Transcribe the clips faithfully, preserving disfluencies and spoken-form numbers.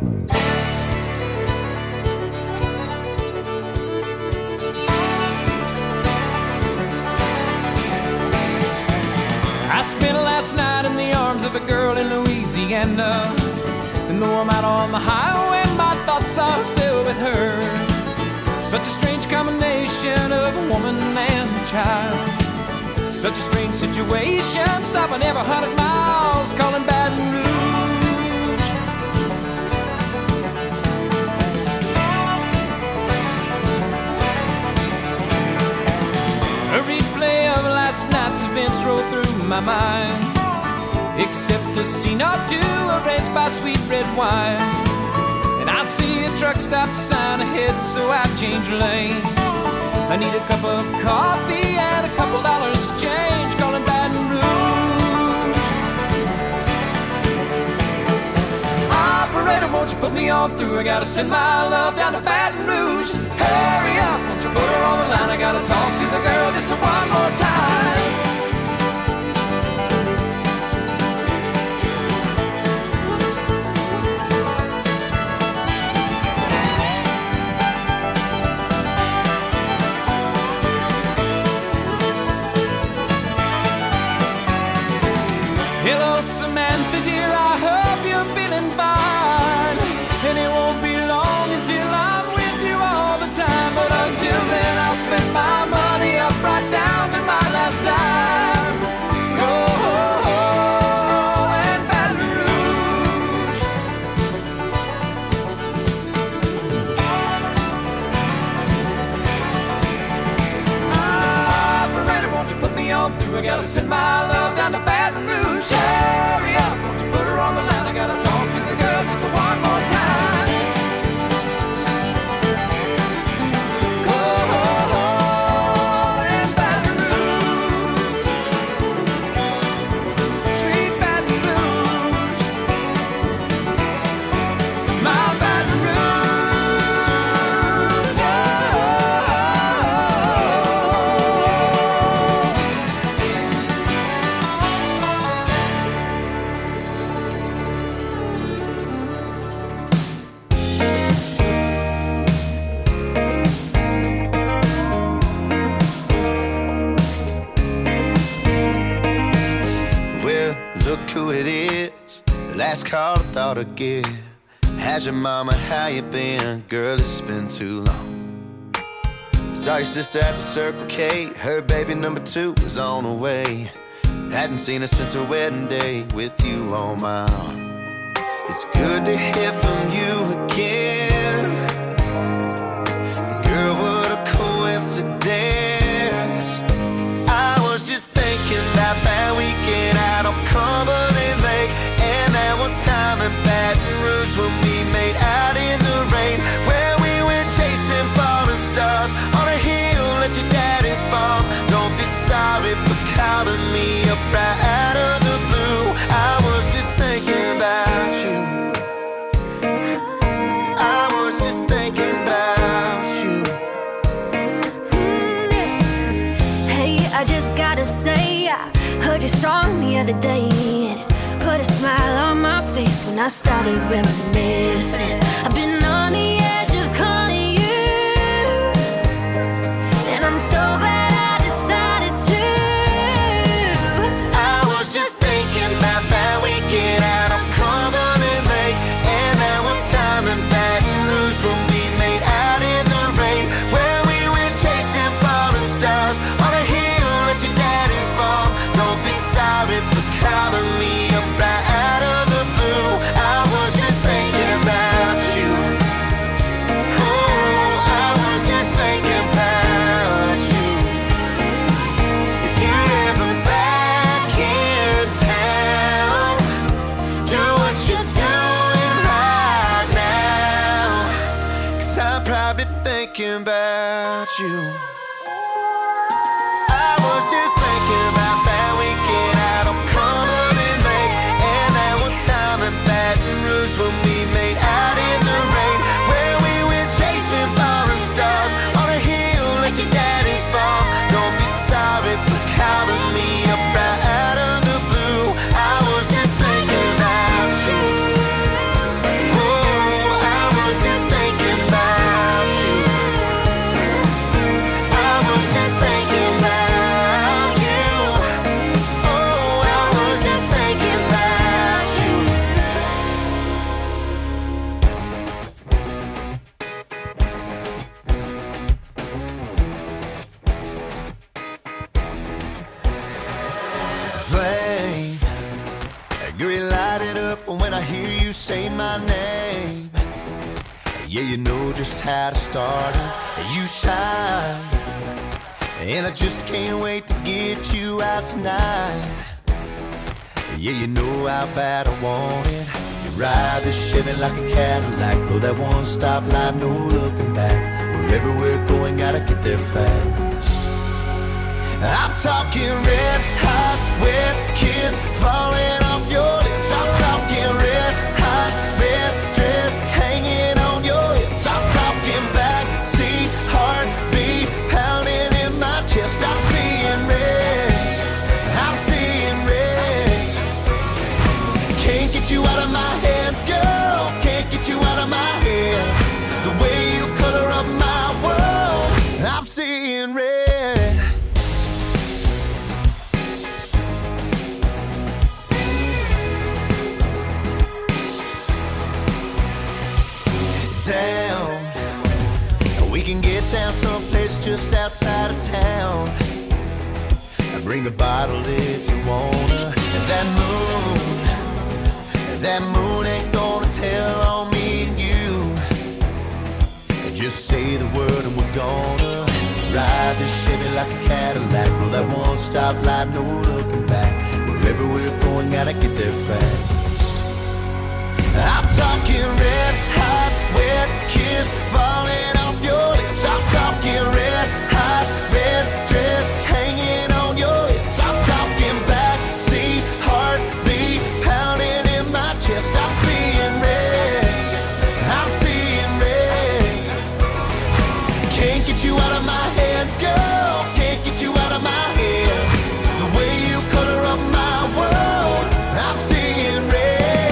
I spent last night in the arms of a girl in Louisiana, and though I'm out on the highway, my thoughts are still with her. Such a strange combination of a woman and a child. Such a strange situation, stopping every hundred miles, calling Baton Rouge. A replay of last night's events roll through my mind, except a scene or two erased by sweet red wine. And I see a truck stop sign ahead, so I change lanes. I need a cup of coffee and a couple dollars change, calling Baton Rouge. Operator, won't you put me on through? I gotta send my love down to Baton Rouge. Hurry up, won't you put her on the line? I gotta talk to the girl just one more time. Hello, Samantha, dear, I hope you're feeling fine. And it won't be long until I'm with you all the time. But until then, I'll spend my money up right down to my last dime. Go and Baton Rouge. Operator, won't you put me on through? I gotta send my love down to Baton Rouge. Hurry up, won't you put her on the line? I gotta talk to the girl just one more time. Go and Baton Rouge, sweet Baton Rouge, my Baton Rouge, who it is. Last call I thought I'd get. How's your mama, how you been? Girl, it's been too long. Saw your sister at the Circle K. Her baby number two was on the way. Hadn't seen her since her wedding day with you on my arm. It's good to hear from you again. Girl, what a coincidence. I was just thinking about that weekend out on Cumberland Lake, and that one time in Baton Rouge when we made out in the rain, where we went chasing falling stars on a hill at your daddy's farm. Don't be sorry for calling me up right out of the blue. I was just thinking about you. I was just thinking about you. Hey, I just gotta say, I heard your song the other day, and it put a smile on my face when I started reminiscing. I've been on the edge of calling you, and I'm so glad I decided to. I was just thinking about that weekend out on Cumberland Lake, and that one time in Baton Rouge when we made out in the rain, where we went chasing falling stars on a hill at your daddy's farm. Don't be sorry for calling me up right out of the blue. I was just thinking about you. Oh, I was just thinking about you. If you're ever back in town, do what you're doing right now, 'cause I'm probably thinking about you. I was just thinking about that weekend out on Cumberland Lake, and that one time in Baton Rouge when we made out in the rain, where we went chasing falling stars on a hill at your daddy's farm. Don't be sorry for calling me up right out of the blue. I was just thinking about you. Oh, say my name. Yeah, you know just how to start it. You shine, and I just can't wait to get you out tonight. Yeah, you know how bad I want it. You ride this Chevy like a Cadillac, blow that one stop light, no looking back. Wherever we're going, gotta get there fast. I'm talking red hot, wet kiss falling off your lips. I'm talking red hot, red dress hanging on your hips. I'm talking backseat heartbeat pounding in my chest. I'm seeing red, I'm seeing red. Can't get you out of my head, girl. Can't get you out of my head. The way you color up my world, I'm seeing red. Down, we can get down someplace just outside of town. Bring a bottle if you wanna. And that moon, that moon ain't gonna tell on me and you. Just say the word and we're gonna ride this Chevy like a Cadillac, roll that one stop light, no looking back. Wherever we're going, gotta get there fast. I'm talking red hot, wet kiss falling off your lips. I'm talking red hot, red dress hanging on your hips. I'm talking backseat heartbeat pounding in my chest. I'm seeing red, I'm seeing red. Can't get you out of my head, girl. Can't get you out of my head. The way you color up my world, I'm seeing red.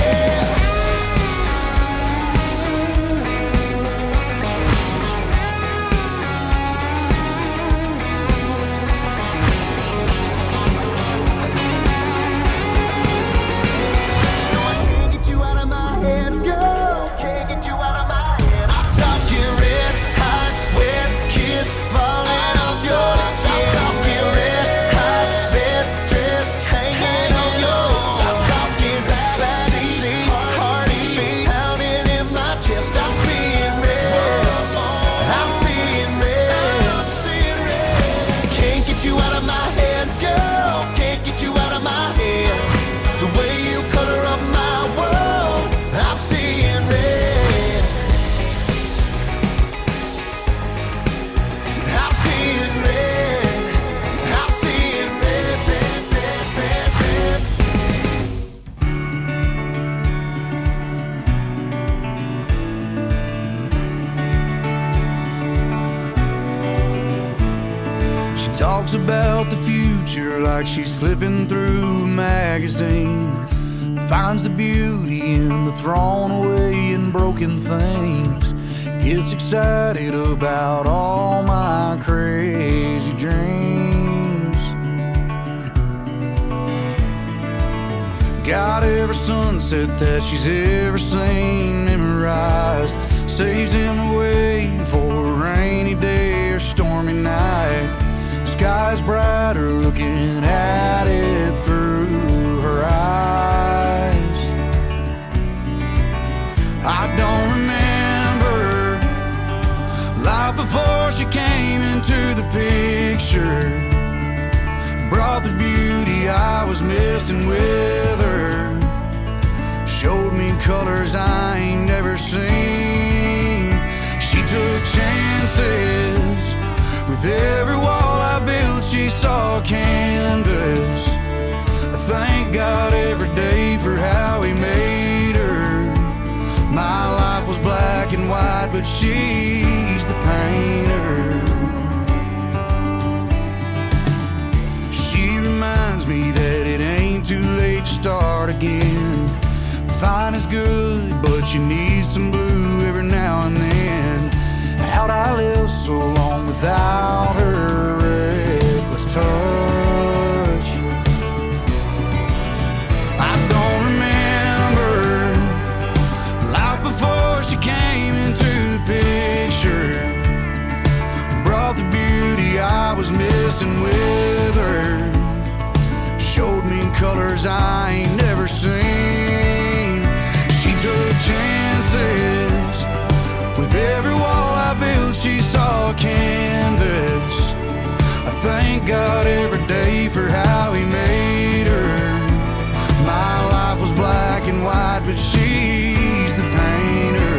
Talks about the future like she's flipping through a magazine. Finds the beauty in the thrown away and broken things. Gets excited about all my crazy dreams. Got every sunset that she's ever seen memorized. Saves him away for a rainy day or stormy night. Sky's brighter looking at it through her eyes. I don't remember life before she came into the picture. Brought the beauty I was missing with her. Showed me colors I ain't never seen. She took chances. With every wall I built, she saw a canvas. I thank God every day for how he made her. My life was black and white, but she's the painter. She reminds me that it ain't too late to start again. Fine is good, but you need some blue every now and then. How'd I live so long without her reckless touch? I don't remember life before she came into the picture. Brought the beauty I was missing with her. Showed me colors I ain't never seen. She took canvas. I thank God every day for how He made her. My life was black and white, but she's the painter.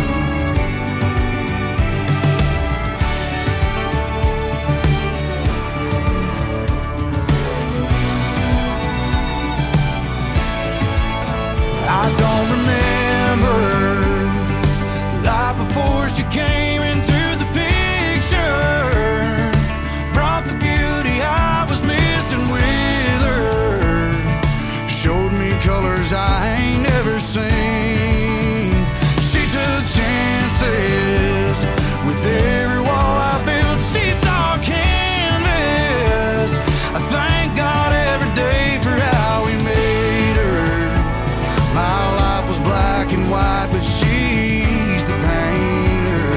I don't remember life before she came into the picture. Brought the beauty I was missing with her. Showed me colors I ain't never seen. She took chances with every wall I built. She saw canvas. I thank God every day for how He made her. My life was black and white, but she's the painter.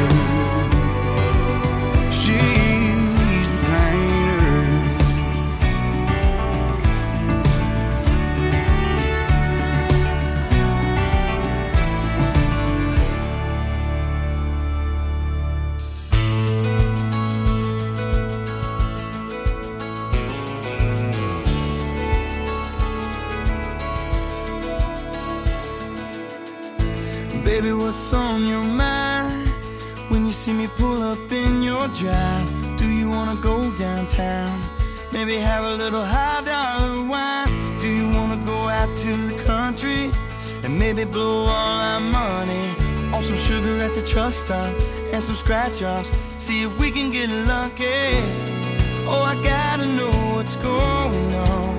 She's the painter. Baby, what's on your mind when you see me pull up in your drive? Do you wanna go downtown? Maybe have a little high dollar wine? Do you wanna go out to the country and maybe blow all our money on some sugar at the truck stop and some scratch offs? See if we can get lucky. Oh, I gotta know what's going on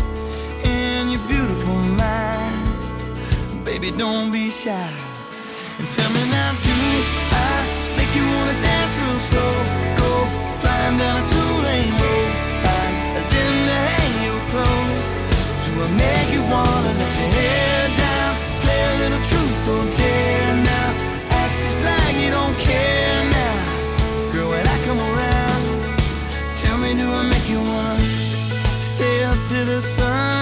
in your beautiful mind. Baby, don't be shy. And tell me now, do I make you wanna dance real slow? Go flying down a two-lane road, find a limb to hang your clothes. Do I make you wanna let your hair down, play a little truth or dare now? Act just like you don't care now. Girl, when I come around, tell me, do I make you wanna stay up to the sun,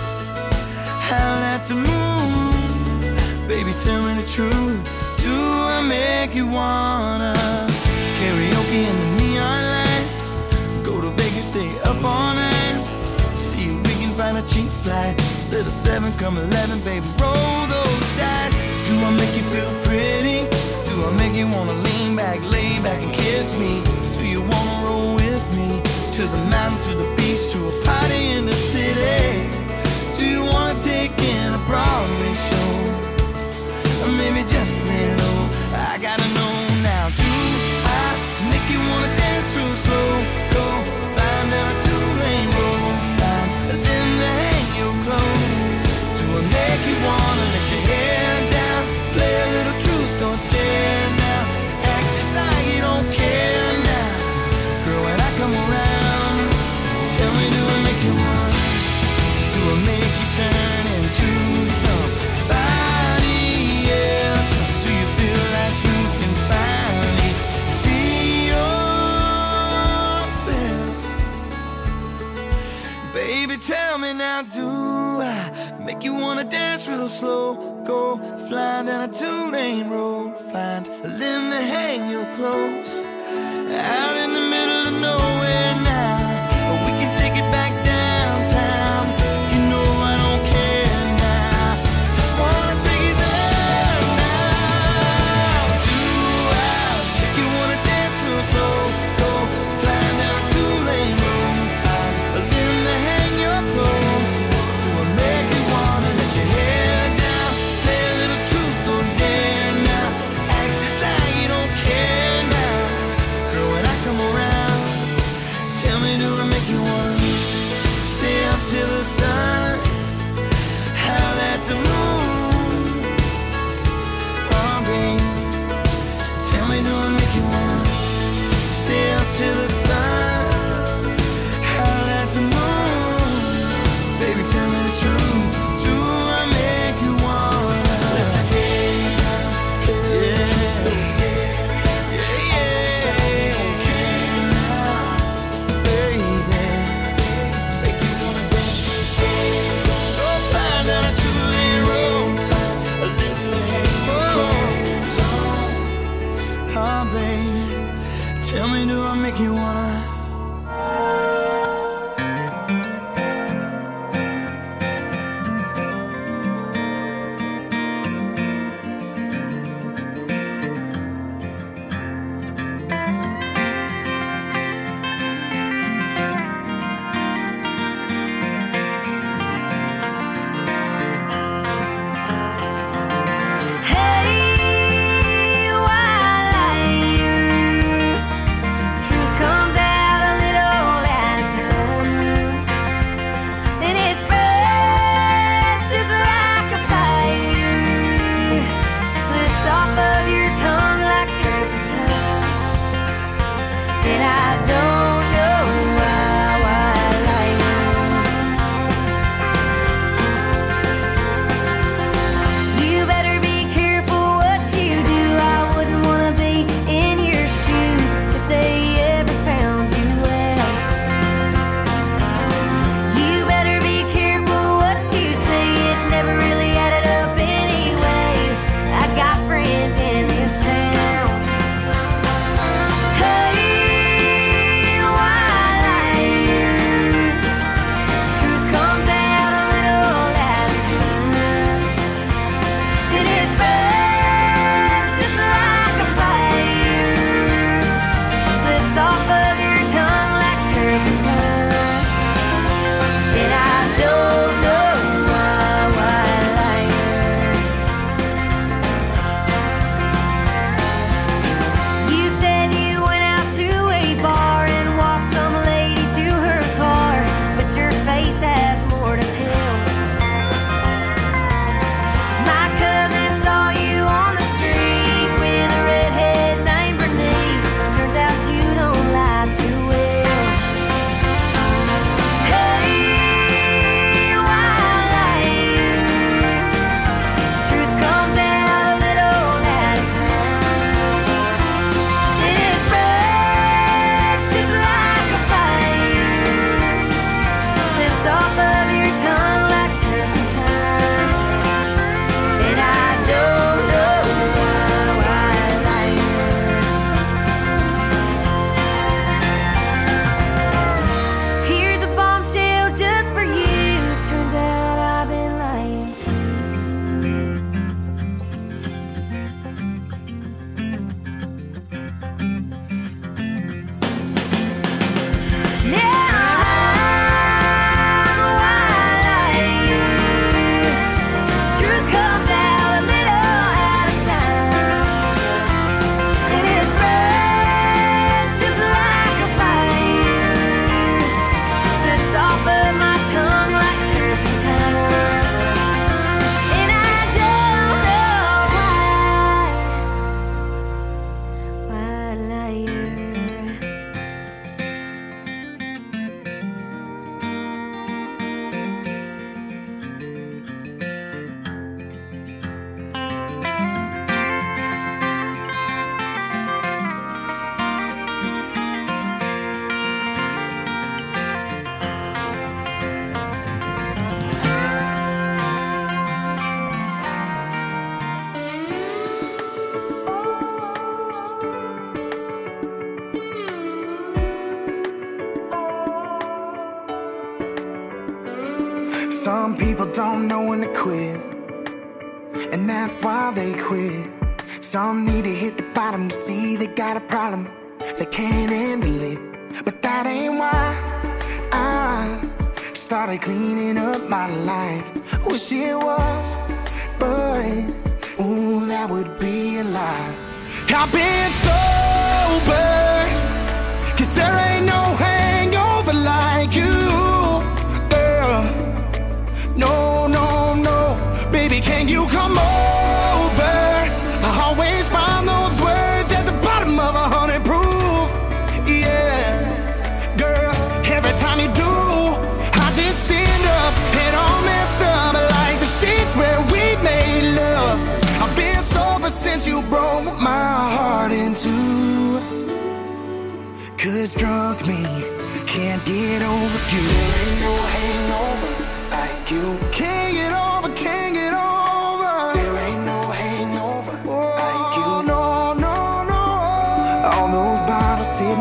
howl at the moon? Baby, tell me the truth. Do I make you wanna karaoke in the neon light? Go to Vegas, stay up all night. See if we can find a cheap flight. Little seven, come eleven, baby, roll those dice. Do I make you feel pretty? Do I make you wanna lean back, lay back and kiss me? Do you wanna roll with me to the mountain, to the beach, to a party in the city? Do you wanna take in a Broadway show? Or maybe just lay low. I gotta know now. Do I make you wanna dance real slow? Go flying down a two-lane road, find a limb to hang your clothes. Do I make you wanna let your hair down, play a little truth or dare now? Act just like you don't care now. Girl, when I come around, tell me, do I make you wanna? Do I make you turn into somebody else? Do you feel like you can finally be yourself? Baby, tell me now, do I make you wanna dance real slow? Go flying down a two-lane road, find a limb to hang your clothes. Out in the middle of nowhere now, or we can take it back downtown. You know I don't care now, just wanna take it there now. Do I make you wanna dance real slow? Go flying down a two-lane road, find a limb to hang your clothes. Do I make you wanna let your hair down, play a little truth or dare now? Act just like you don't care now. Girl, when I come around, tell me, do I make you wanna stay up till the sun, howl at the moon? Oh, babe, tell me, do I make you wanna stay up till the sun, howl at the moon? Baby, tell me the truth. Do I make you wanna let your hair down, yeah, yeah, yeah, okay now, baby. Make you wanna dance real slow. Go flying down a two-lane road, find a little hang your clothes on. Oh, baby, Tell me, do I make you wanna? Some people don't know when to quit, and that's why they quit. Some need to hit the bottom to see they got a problem, they can't handle it. But that ain't why I started cleaning up my life. Wish it was, but ooh, that would be a lie. I've been sober, cause there ain't no hangover like you, girl. No, no, no, baby, can you come over? I always find those words at the bottom of a hundred proof. Yeah, girl, every time you do, I just end up head all messed up like the sheets where we made love. I've been sober since you broke my heart in two, cause drunk me can't get over you. There ain't no hangover like you. Can't get over, can't get over. There ain't no hangover oh, like you. No, no, no. All those bottles sit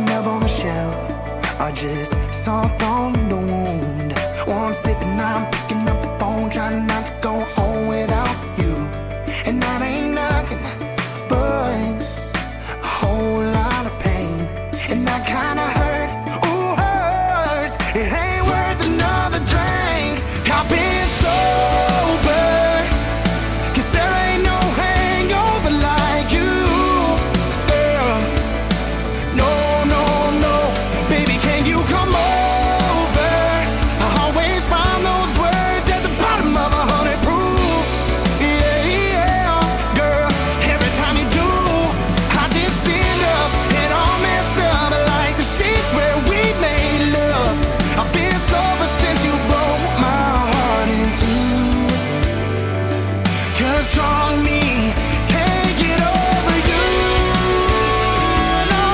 just salt on the wound. One sip and I'm picking up the phone, trying not to go home without you. And that ain't nothing but a whole lot of pain. And that kinda hurt, ooh hurts. It ain't worth another drink. I've been sober, 'cause there ain't no hangover like you. Yeah. No, no, no, baby, can you come over? I always find those words at the bottom of a hundred proof. Yeah, yeah, girl, every time you do, I just stand up and all messed up like the sheets where we made love. I've been sober since you broke my heart in two. 'Cause strong me can't get over you. No,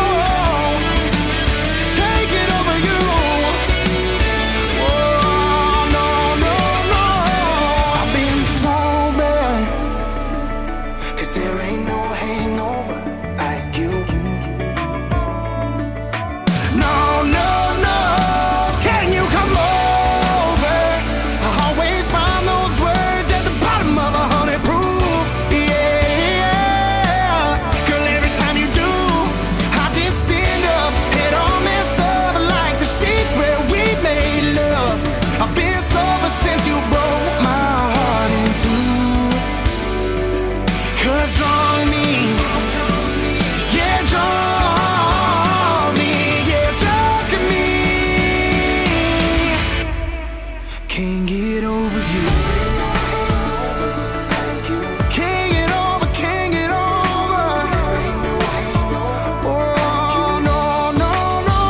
can't get over you. Oh, no, no, no. I've been sober, 'cause there ain't no hangover like you. No, no, no, can you come over? I always find those words at the bottom of a hundred proof. Yeah, girl, every time you do, I just stand up and all messed up like the sheets where we made love. I've been sober since you broke my heart in two. 'Cause strong me, yeah, drunk me, yeah, drunk me. Can't get over you. Can't get over, can't get over. Oh, no, no, no.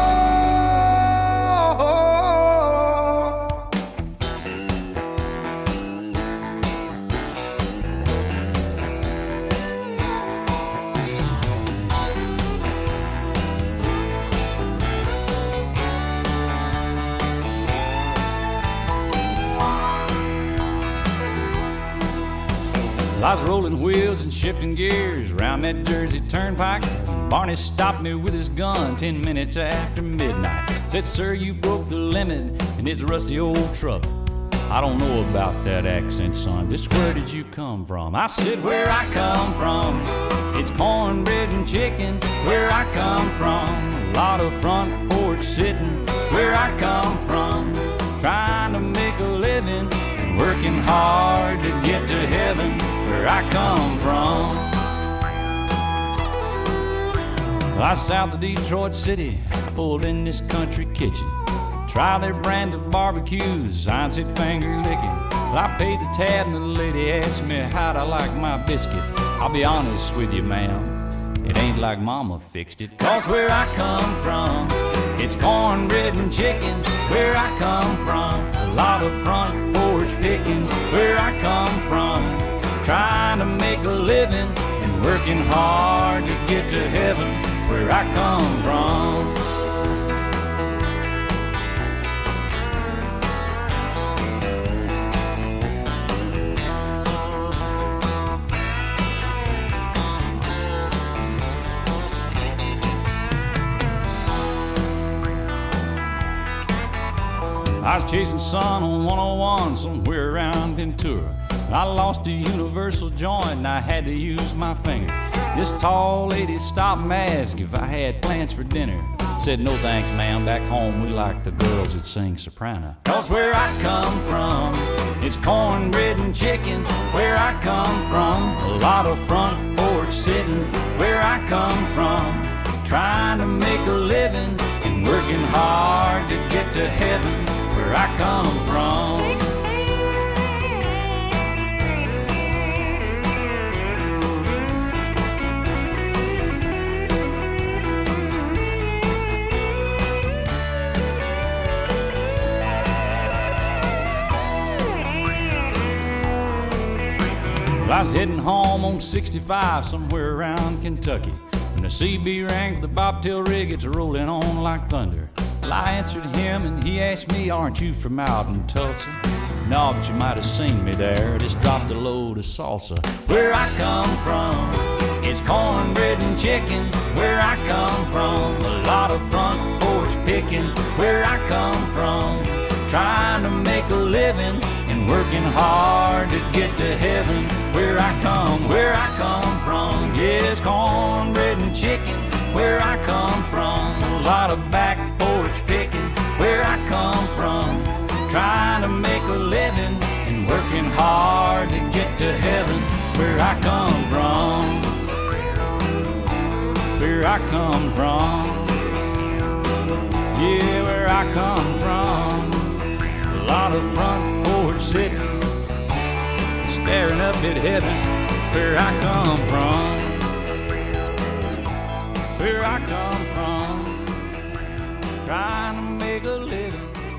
I was rolling wheels and shifting gears around that Jersey turnpike. Barney stopped me with his gun ten minutes after midnight. Said, sir, you broke the limit in this rusty old truck. I don't know about that accent, son. Just where did you come from? I said, where I come from, it's cornbread and chicken. Where I come from, a lot of front porch sitting. Where I come from, trying to make a living and working hard to get to heaven. Where I come from, I south of Detroit City, pulled in this country kitchen. Try their brand of barbecues, I said finger licking. Well, I paid the tab and the lady asked me how'd I like my biscuit. I'll be honest with you, ma'am, it ain't like mama fixed it. 'Cause where I come from, it's cornbread and chicken. Where I come from, a lot of front porch picking. Where I come from, trying to make a living and working hard to get to heaven. Where I come from. I was chasing sun on one oh one somewhere around Ventura. I lost a universal joint and I had to use my finger. This tall lady stopped and asked if I had plans for dinner. Said, no thanks, ma'am, back home we like the girls that sing soprano. 'Cause where I come from, it's cornbread and chicken. Where I come from, a lot of front porch sitting. Where I come from, trying to make a living and working hard to get to heaven. Where I come from. Well, I was heading home on sixty-five somewhere around Kentucky when the C B rang for the bobtail rig. It's rolling on like thunder. Well, I answered him and he asked me, aren't you from out in Tulsa? No, but you might have seen me there. Just dropped a load of salsa. Where I come from, it's cornbread and chicken. Where I come from, a lot of front porch picking. chicken where I come from. Trying to make a living and working hard to get to heaven where I come, where I come from. Yes, cornbread and chicken where I come from. A lot of back porch picking where I come from. Trying to make a living and working hard to get to heaven where I come from. Where I come from. Yeah, where I come from. A lot of front porch sitting, staring up at heaven where I come from. Where I come from. Trying to make a living.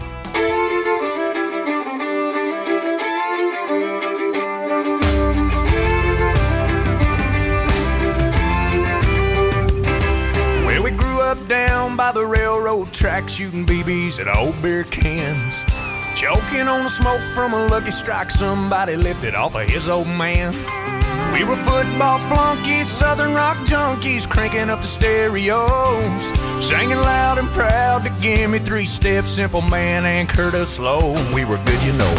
Up down by the railroad track, shooting B Bs at old beer cans, choking on the smoke from a Lucky Strike somebody lifted off of his old man. We were football flunkies, southern rock junkies, cranking up the stereos, singing loud and proud to Give Me Three Steps, Simple Man, and Curtis Slow. We were good, you know.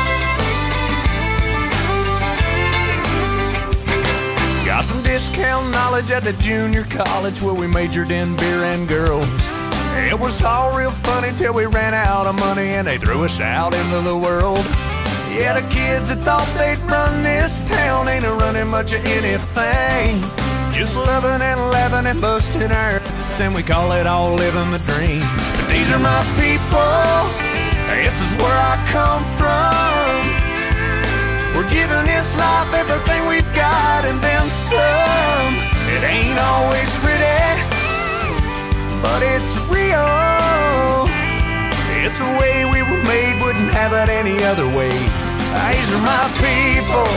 Got some discount knowledge at the junior college where we majored in beer and girls. It was all real funny till we ran out of money and they threw us out into the world. Yeah, the kids that thought they'd run this town ain't a running much of anything. Just loving and laughing and busting our then we call it all living the dream. But these are my people, this is where I come from. We're giving this life everything we've got and then some. It ain't always pretty, but it's real. It's a way we were made, wouldn't have it any other way. These are my people.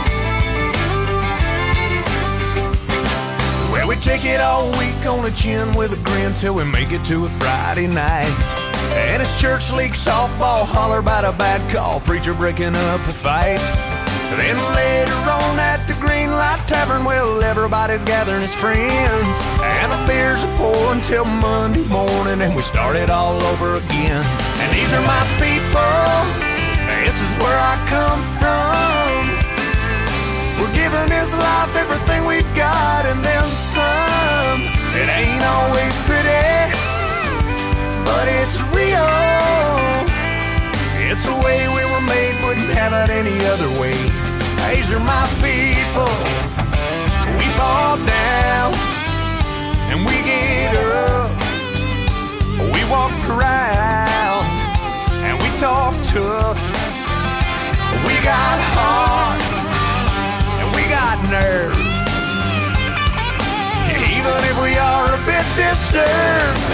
Well, we take it all week on the chin with a grin till we make it to a Friday night. And it's church league softball, holler about a bad call, preacher breaking up a fight. Then later on at the Green Light Tavern, well, everybody's gathering as friends, and the beers are pouring till Monday morning, and we start it all over again. And these are my people, this is where I come from. We're giving this life everything we've got and then some. It ain't always pretty, but it's real. It's the way we were made, wouldn't have it any other way. These are my people. We fall down and we get up. We walk around and we talk tough. We got heart and we got nerve. Even if we are a bit disturbed.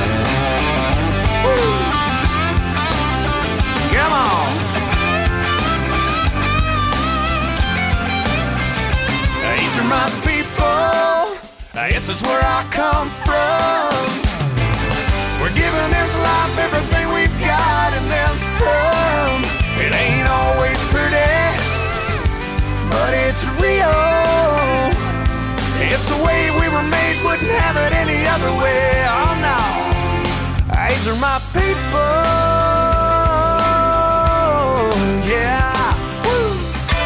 Woo. Come on. These are my people. This is where I come from. We're giving this life everything we've got and then some. It ain't always pretty, but it's real. It's the way we were made, wouldn't have it any other way. Oh no. These are my people. Yeah. Woo.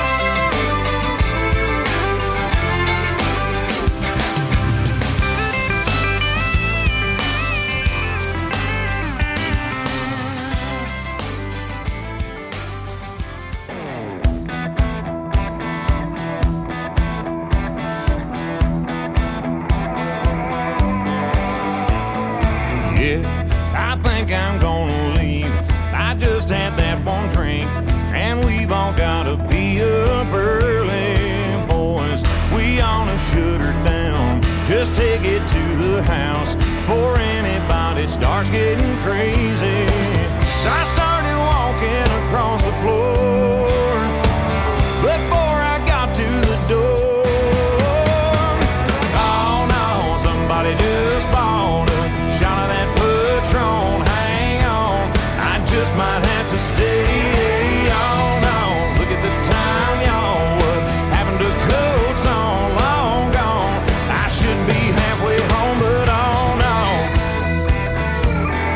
Yeah, I think I'm gonna leave. I just had that one drink, and we've all gotta be up early, boys. We ought to shut her down. Just take it to the house before anybody starts getting crazy. So I started walking across the floor before I got to the door. Oh no, somebody just bought a shot of that Patron. Hang on, I just might have to stay on. Oh, look at the time, y'all. What happened to coats on? Long gone. I should be halfway home, but oh no.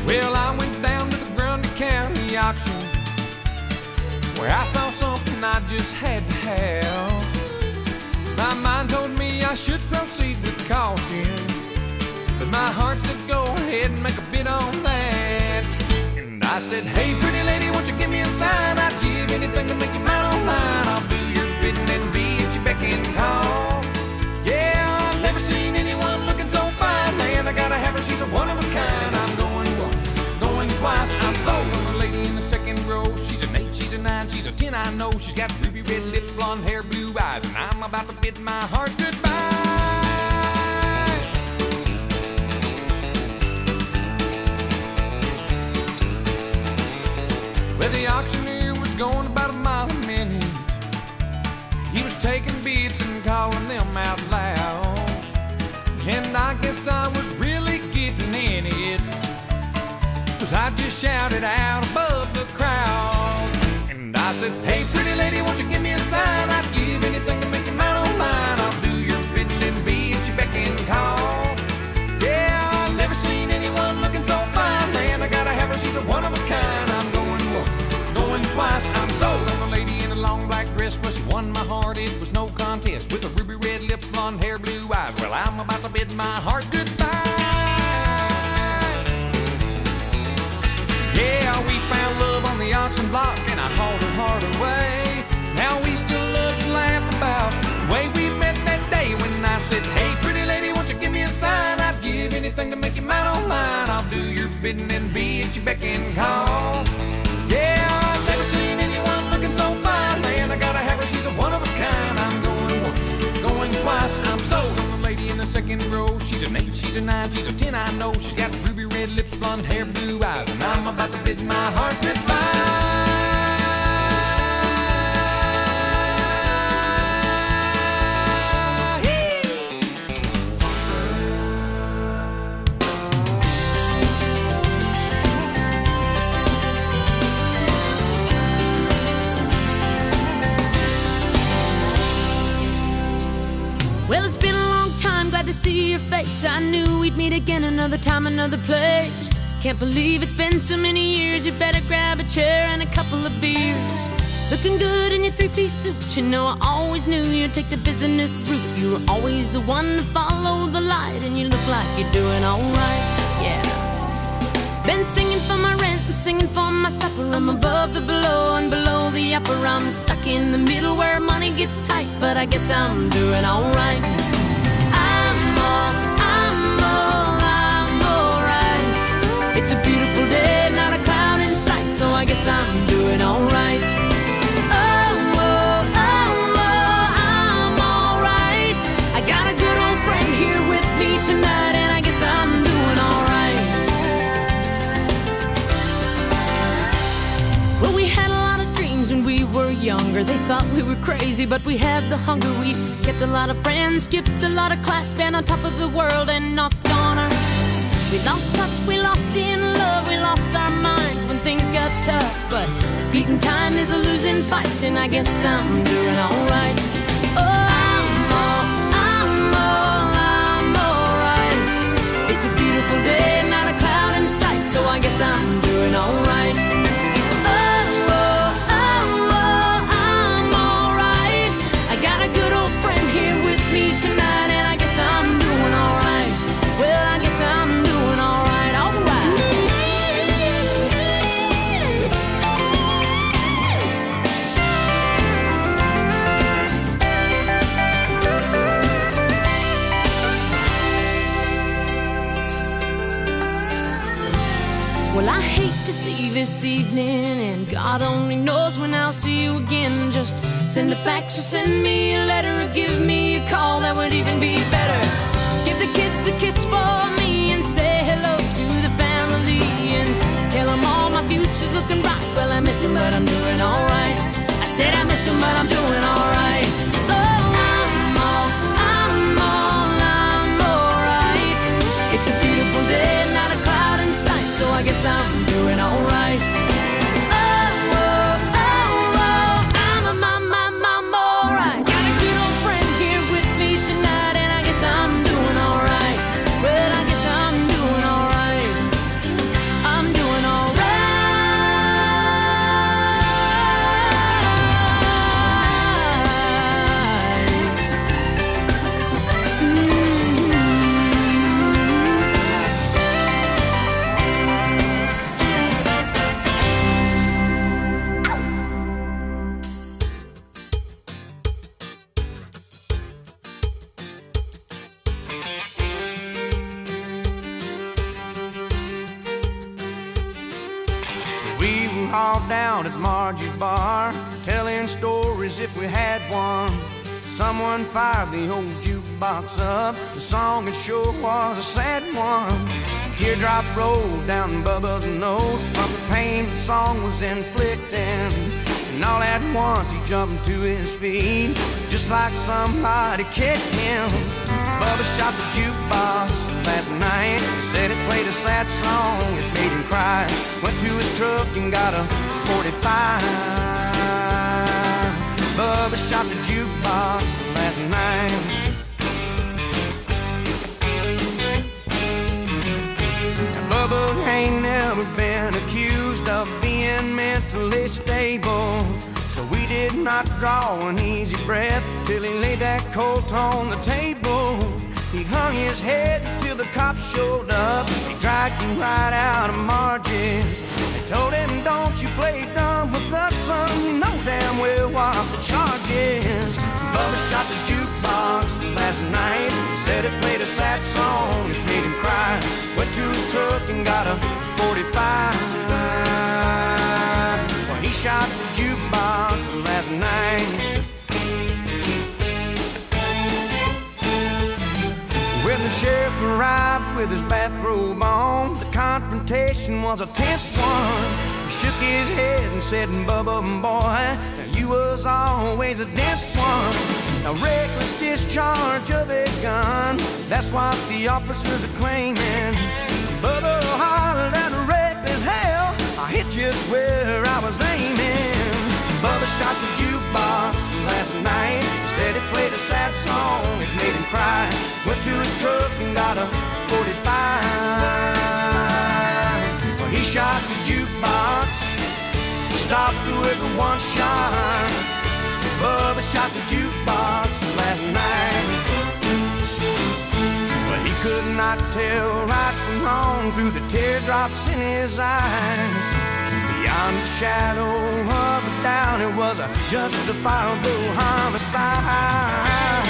Well, I went down to the Grundy County auction, where I saw something I just had to have. My mind told me I should proceed with caution, but my heart said go ahead and make a bid on that. And I said, hey pretty lady, won't you give me a sign? I'd give anything to make you mine, oh mine. I'll do your bidding and be at your beck and call. Yeah, I've never seen anyone looking so fine, man. I gotta have her, she's a one of a kind. I'm going once, going twice, I'm sold on the lady in the second row. She's an eight, she's a nine, she's a ten, I know. She's got ruby red lips, blonde hair, blue eyes, and I'm about to bid my heart goodbye. Well, the auctioneer was going about a mile a minute. He was taking bids and calling them out loud, and I guess I was really getting in it, 'cause I just shouted out above the crowd. And I said, hey pretty lady, won't you give me a sign? I'd give anything to make you mine, oh mine. I'll do your bidding and be at your beck and call. Yeah, I've never seen anyone looking so fine, man. I gotta have her, she's a one of a kind. I'm going once, going twice, I'm sold on the lady in a long black dress. Well, she won my heart, it was no contest, with her ruby red lips, blonde hair, blue eyes. Well, I'm about to bid my heart goodbye. Yeah, we found love on the auction block, and I hauled her heart away. Now we still love to laugh about the way we met that day when I said, hey pretty lady, won't you give me a sign? I'd give anything to make you mine, oh mine. I'll do your bidding and be at your beck and call. Yeah, I've never seen anyone looking so fine, man. I gotta have her, she's a one of a kind. I'm going once, going twice, I'm sold on the lady in the second row. She's an eight, she's a nine, she's a ten, I know. She's got ruby red lips, blonde hair, blue eyes, and I'm about to bid my heart goodbye. Well, it's been a long time, glad to see your face. I knew we'd meet again another time, another place. Can't believe it's been so many years. You better grab a chair and a couple of beers. Looking good in your three-piece suit. You know I always knew you'd take the business route. You were always the one to follow the light, and you look like you're doing alright, yeah. Been singing for my rent and singing for my supper. I'm above the below and below the upper. I'm stuck in the middle where money gets tight, but I guess I'm doing alright. I'm all, I'm all, I'm alright. It's a beautiful day, not a cloud in sight, so I guess I'm doing alright. Oh, oh, oh, oh, I'm alright. I got a good old friend here with me tonight, and I guess I'm doing alright. Well, we had a lot of dreams when we were younger. They thought we were crazy, but we had the hunger. We kept a lot of friends, skipped a lot of class, been on top of the world and knocked on our. We lost touch, we lost in love, we lost our minds when things got tough. But beating time is a losing fight, and I guess I'm doing alright. Oh, I'm all, I'm all, I'm alright. It's a beautiful day, not a cloud in sight, so I guess I'm doing alright. Oh, oh, oh, oh, I'm alright. I got a good old friend here with me tonight, and I guess I'm doing alright. Well, I guess I'm doing alright, alright. Well, I hate to see you this evening, and God only knows when I'll see you again. Just send a fax or send me a letter, or give me a call, that would even be better. Give the kids a kiss for me and say hello to the family, and tell them all my future's looking bright. Well, I miss him, but I'm doing alright. I said I miss him, but I'm doing alright. Oh, I'm all, I'm all, I'm alright. It's a beautiful day, not a cloud in sight, so I guess I'm doing alright. Oh, oh, oh, oh, I'm a my, my, I'm alright. Got a good old friend here with me tonight, and I guess I'm doing alright. Well, I guess I'm doing alright. I'm hauled down at Margie's bar, telling stories if we had one. Someone fired the old jukebox up. The song it sure was a sad one. Teardrop rolled down Bubba's nose from the pain the song was inflicting. And all at once he jumped to his feet, just like somebody kicked him. Bubba shot the jukebox last night. He said it played a sad song, it made him cry. Went to his truck and got a forty-five. Bubba shot the jukebox last night. Bubba ain't never been accused of being mentally stable, so we did not draw an easy breath till he laid that Colt on the table. He hung his head till the cops showed up. He dragged him right out of Margie's. They told him, don't you play dumb with us, son. You know damn well what the charge is. Bubba shot the jukebox last night. He said it played a sad song, it made him cry. Went to his truck and got a forty-five. Well, he shot the jukebox last night. When the sheriff arrived with his bathrobe on, the confrontation was a tense one. He shook his head and said, Bubba, boy, you was always a dense one. A reckless discharge of a gun, that's what the officers are claiming. Bubba hollered at reckless hell, I hit just where I was aiming. Bubba shot the jukebox last night. He said it played a sad song, it made him cry. Went to his truck and got a forty-five. Well, he shot the jukebox, stopped with one shot. Bubba shot the jukebox last night. Well, he could not tell right from wrong through the teardrops in his eyes. Beyond the shadow of a doubt, it was a justifiable homicide.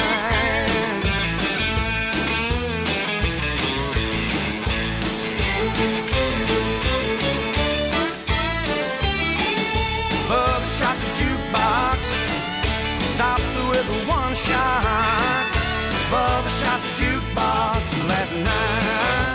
Bubba shot the jukebox, stopped with one shot. Bubba shot the jukebox last night.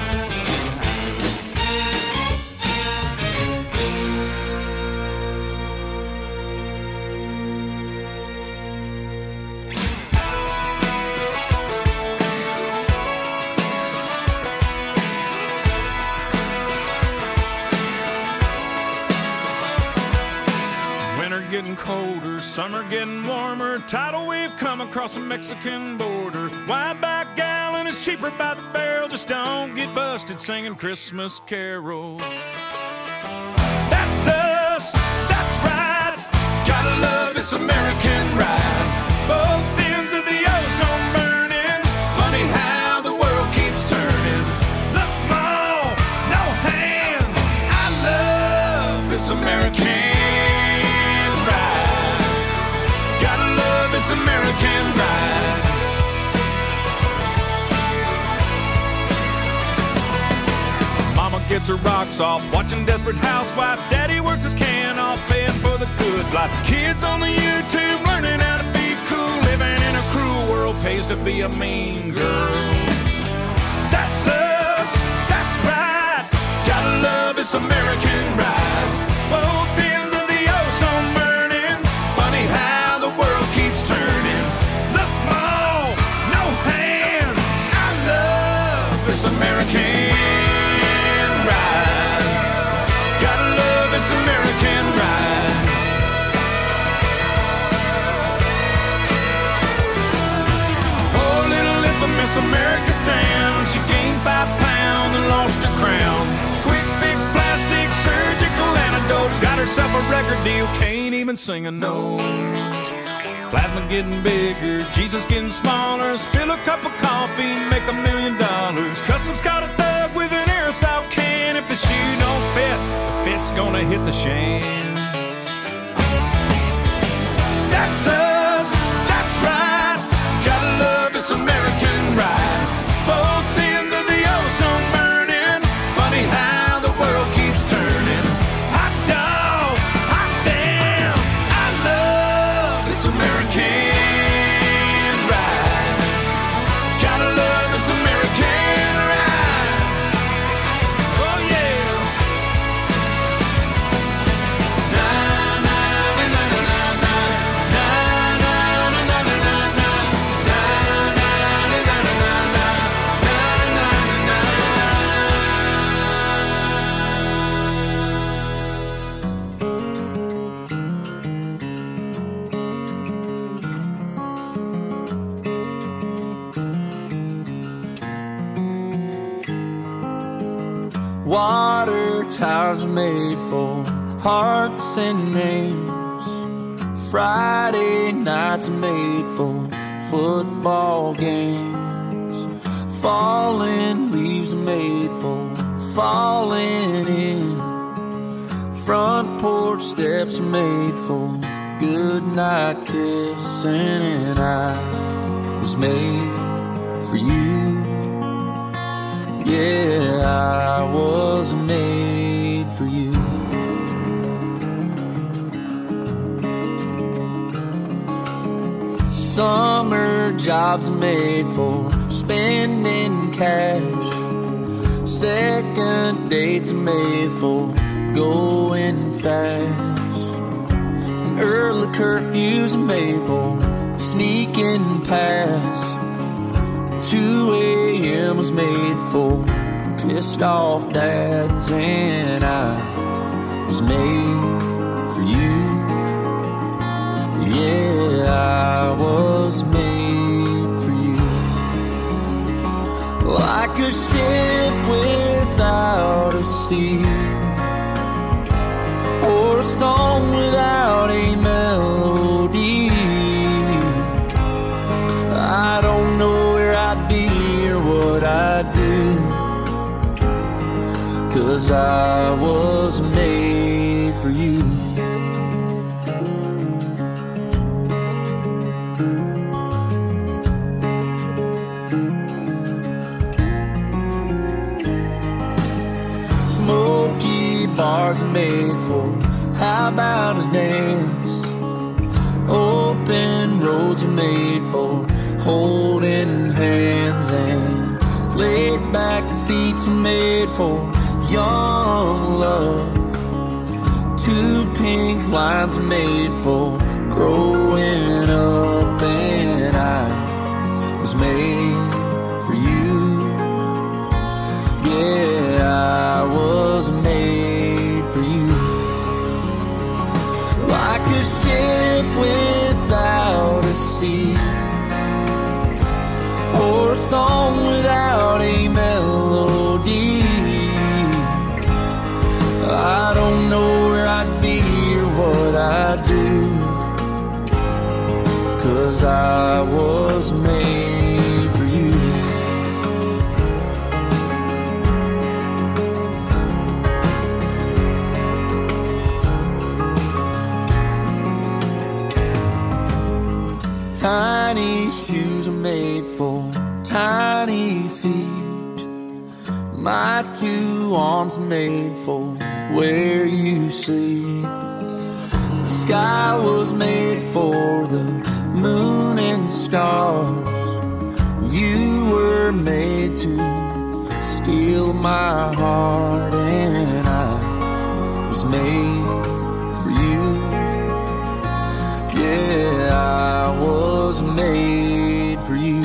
Getting colder, summer getting warmer. Tidal wave come across the Mexican border. Wide back gallon is cheaper by the barrel. Just don't get busted singing Christmas carols. That's us, that's right. Gotta love this American ride. Both ends of the ozone burning. Funny how the world keeps turning. Look, Mom, no hands. I love this American American ride. Mama gets her rocks off, watching Desperate Housewife. Daddy works his can off, paying for the good life. Kids on the YouTube learning how to be cool. Living in a cruel world pays to be a mean girl. That's us, that's right. Gotta love this American ride. Both ends of the ozone burning. Funny how the world keeps turning. Look, Mom, no hands. I love this American ride. Gotta love this American ride. Oh, little infamous America's town. She gained five pounds and lost her crown. Quick fix, plastic, surgical antidotes. Got herself a record deal, can't even sing a note. Plasma getting bigger, Jesus getting smaller. Spill a cup of coffee, make a million dollars. Customs caught a thug with an aerosol can. If the shoe don't fit, the fit's gonna hit the shan. That's us, that's right. Gotta love this American ride. Both ends of the ozone burning. Funny how the world keeps turning. Hot dog. Tires are made for hearts and names. Friday nights are made for football games. Falling leaves are made for falling in. Front porch steps are made for good night kissing. And I was made for you. Yeah, I was made for you. Summer jobs are made for spending cash. Second dates are made for going fast. And early curfews are made for sneaking past. two a.m. was made for pissed off dads. And I was made for you. Yeah, I was made for you. Like a ship without a sea, or a song without a melody. I don't know where I'd be or what I'd do, 'cause I was made for you. Smoky bars are made for how about a dance? Open roads are made for holding hands. And laid back seats are made for young love. Two pink lines are made for growing up. And I was made for you. Yeah, I was made for you. Like a ship without a sea, or a song without a melody. I don't know where I'd be or what I'd do, 'cause I was made for you. Tiny shoes are made for tiny feet. My two arms are made for where you sleep. The sky was made for the moon and stars. You were made to steal my heart. And I was made for you. Yeah, I was made for you.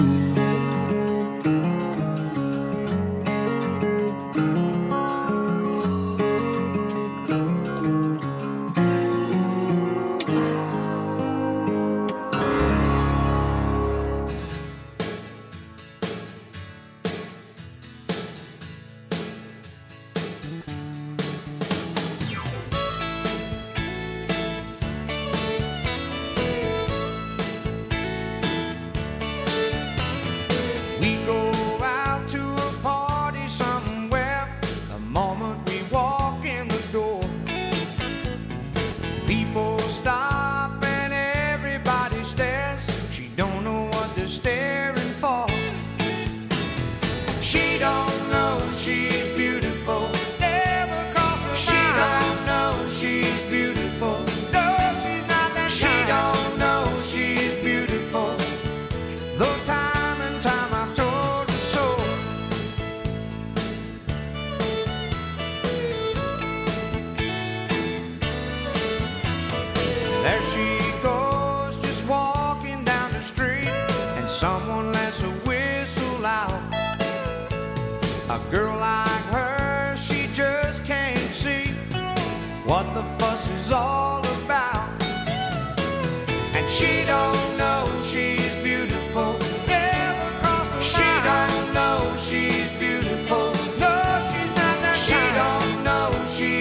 She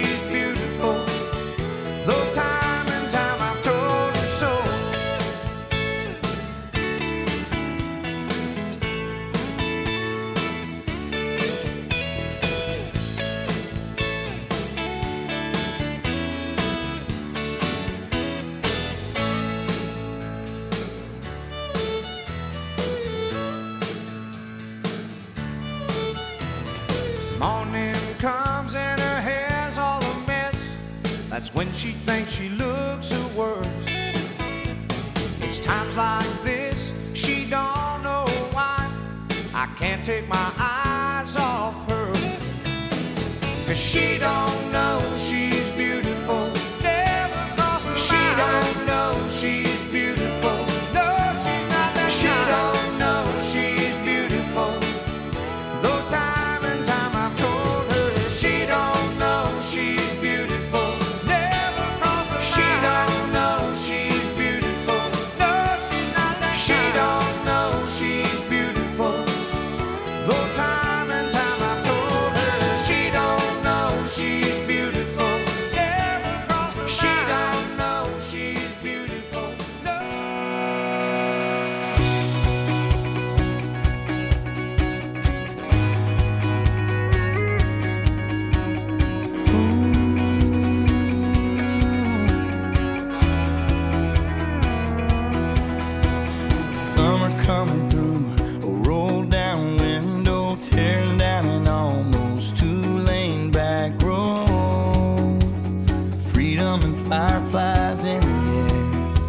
That's when she thinks she looks her worst. It's times like this, she don't know why I can't take my eyes off her. Cause she don't know she's beautiful. Never crossed her She mind. Don't know she's beautiful. No, she's not that She kind. Don't know she's beautiful. Though time and time I've told her she don't know she's beautiful. Never crossed her She mind. Don't know she's beautiful. No, she's not that She kind. Don't know she's beautiful. Though time and time I've told her she don't know she's beautiful. Never crossed her She mind. Don't know she's beautiful. No. Summer coming through, a roll down window, tearing down an almost two-lane back road. Freedom and fireflies in the air.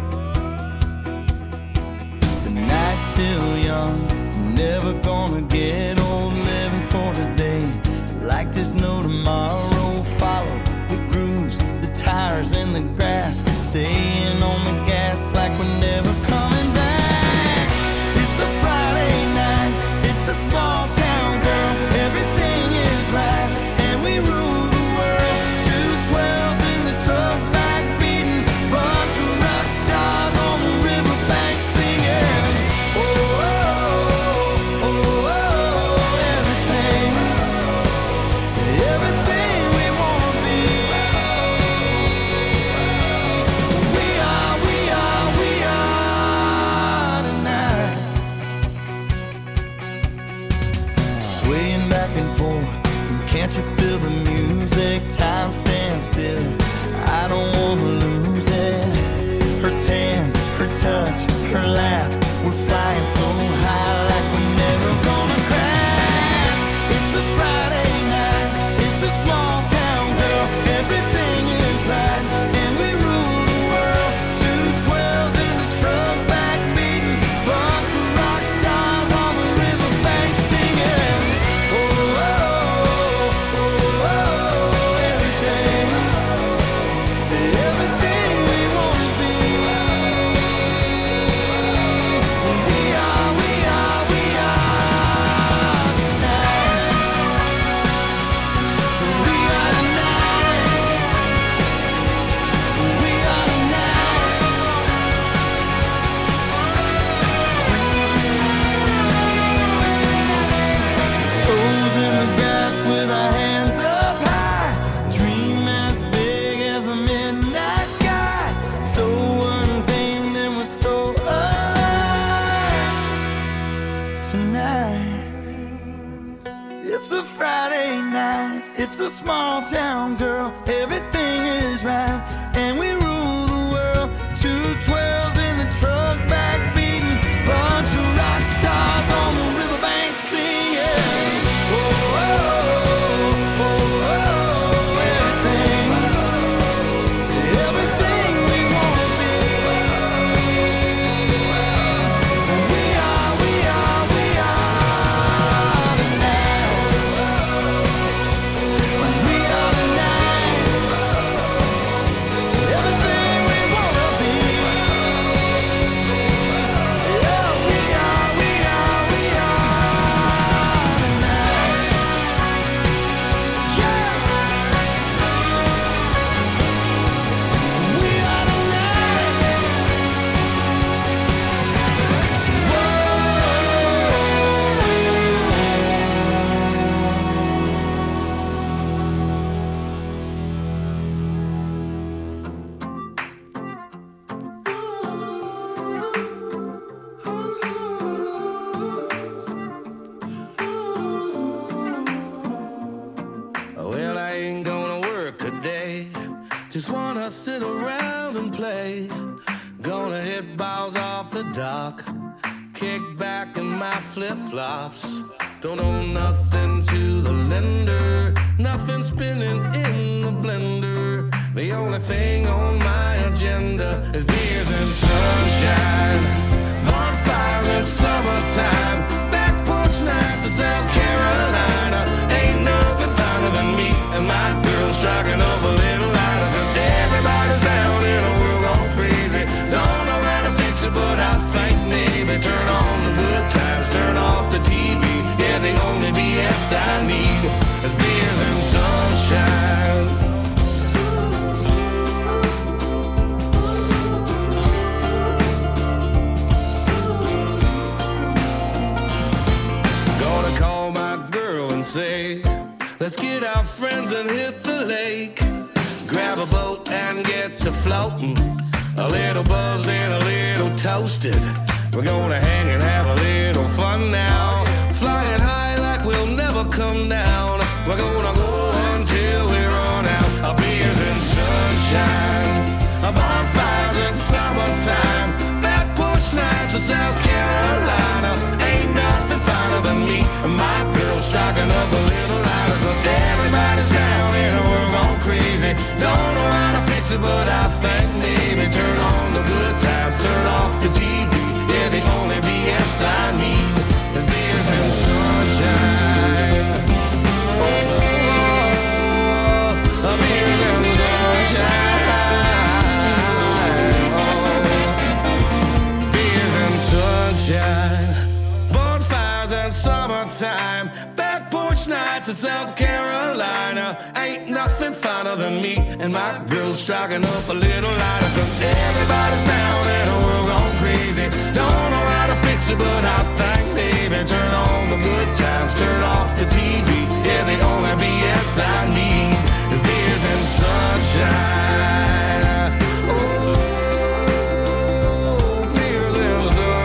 The night's still young, never gonna get old. Living for today, like there's no tomorrow. Follow the grooves, the tires in the grass, staying on the gas like we're never coming back. It's a Friday night, it's a small town, girl. Everything is right, and we rule the world. Two twelves in the truck, back beating, bunch of rock stars on the riverbank singing. Oh, oh, oh, oh, everything, everything we wanna be. We are, we are, we are tonight. Swaying back and forth, can't you feel the music? Time stands still, I don't wanna lose it. Her tan, her touch, her laugh, we're flying so high like we're never gonna crash. It's a Friday night, it's a small town, girl. Everything is right, and we rule the world. Two twelves in the truck, back beating, bunch of rock stars on the riverbank singing. Oh, oh, oh, oh, oh, everything, everything we wanna be. We are, we are, we are tonight. We are tonight. We are tonight. Toes in the grass with our hands up high. Dream as big as a midnight sky. So untamed and we're so alive tonight. It's a Friday night, it's a small town, girl. Everything is right, and we rule the world. Two twelves in the truck, back beating, bunch of rock stars on the riverbank singing. Oh, oh, oh, oh, oh, everything, everything we wanna be. We are, we are, we are tonight. We are tonight. Everything we wanna be. Yeah, we are, we are, we are tonight. Yeah. We are Well, I ain't gonna work today. Just wanna sit around and play. Gonna hit balls off the dock. Kick back in my flip-flops. Don't owe nothing to the lender. Nothing spinning in the blender. The only only thing on my agenda is beers and sunshine, bonfires in summertime, back porch nights in South Carolina. Ain't nothing finer than me and my girl striking up a little lighter. Cause everybody's down in a world gone crazy. Don't know how to fix it, but I think maybe turn on the good times, turn off the T V. Yeah, the only B S I need is beers and sunshine. Gonna call my girl and say, let's get our friends and hit the lake. Grab a boat and get to floating. A little buzzed and a little toasted. We're gonna hang and have a little fun now. Flying high like we'll never come down. We're gonna go until we run out. Our beers and sunshine, our bonfires in summertime, back porch nights in South Carolina. Ain't nothing finer than me and my girl striking up a little lighter. Cause everybody's down in a world gone crazy. Don't know how to fix it, but I think maybe turn on the good times, turn off the T V. Yeah, the only B S I need is beers and sunshine. Oh, oh, beers and sunshine. Oh, beers and sunshine, bonfires and summertime, back porch nights in South Carolina. Ain't nothing finer than me and my girl striking up a little lighter. Cause everybody's down in a world gone crazy. Don't know how to fix it, but I think maybe turn on the good times, turn off the T V. Yeah, the only B S I need is beers and sunshine. Oh, beers and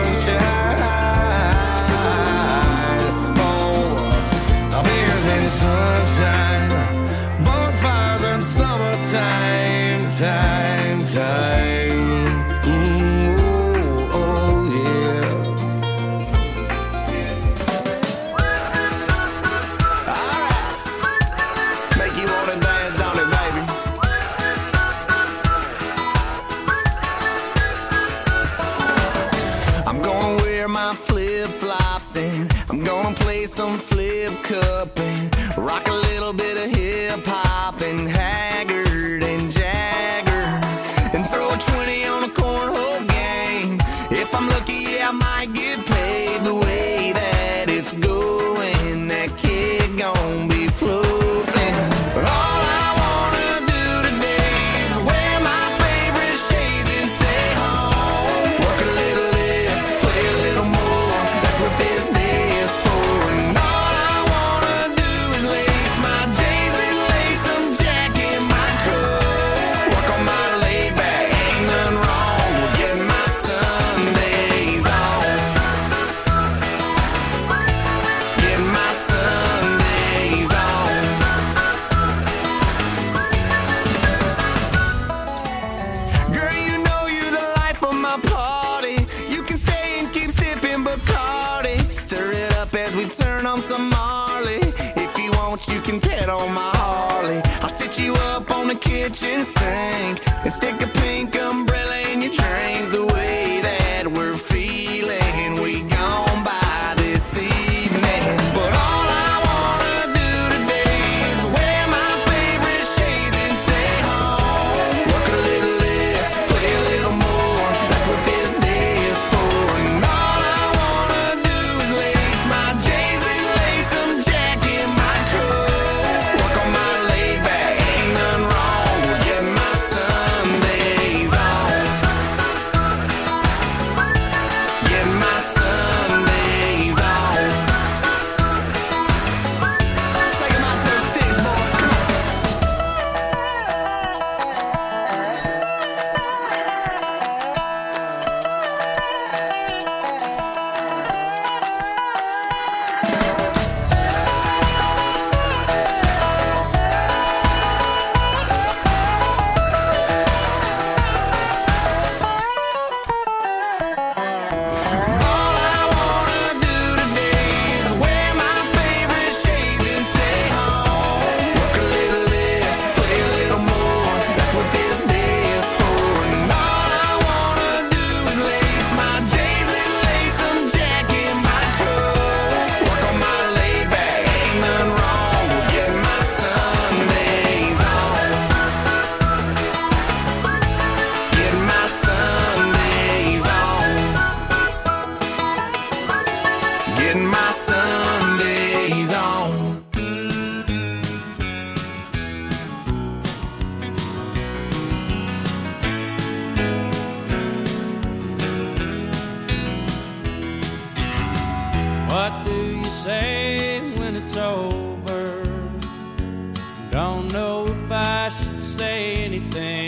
sunshine. Oh, beers and sunshine, bonfires and summertime, time, time. Ooh, oh yeah. Alright, make you wanna dance, don't it, baby? I'm gonna wear my flip-flops and I'm gonna play some flip cup and rock a little bit of hip-hop and Haggard and Jagger and throw a twenty on a cornhole game. If I'm lucky, yeah, I might get paid. The way that it's going, that kid gon' be floating. But all I wanna do today is wear my favorite shades and stay home. Work a little less, play a little more. That's what this day is for. And all I wanna do is lace my J's and lace some Jack in my coat. Work on my laid back, ain't nothing wrong with getting my Sundays on. Getting my Sundays on. Girl, you know you the life of my party. You can stay and keep sipping Bacardi. Stir it up as we turn on some Marley. If you want, you can pet on my Harley. I'll sit you up on the kitchen sink and stick a pink umbrella in your drink. The way that we're feeling, we gon' by this evening. But all I wanna do today is wear my favorite shades and stay home. Work a little less, play a little more. That's what this day is for. And all I wanna do is lace my J's and lace some Jack in my coat. Work on my laid back, ain't nothing wrong with getting my Sundays anything.